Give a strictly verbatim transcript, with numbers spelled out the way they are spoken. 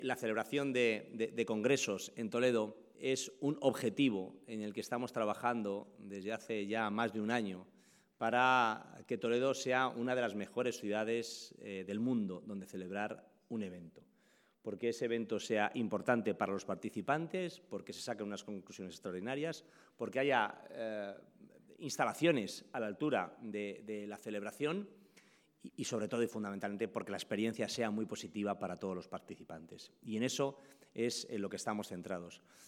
La celebración de, de, de congresos en Toledo es un objetivo en el que estamos trabajando desde hace ya más de un año para que Toledo sea una de las mejores ciudades eh, del mundo donde celebrar un evento. Porque ese evento sea importante para los participantes, porque se saquen unas conclusiones extraordinarias, porque haya eh, instalaciones a la altura de, de la celebración y, y, sobre todo y fundamentalmente, porque la experiencia sea muy positiva para todos los participantes. Y en eso es en lo que estamos centrados.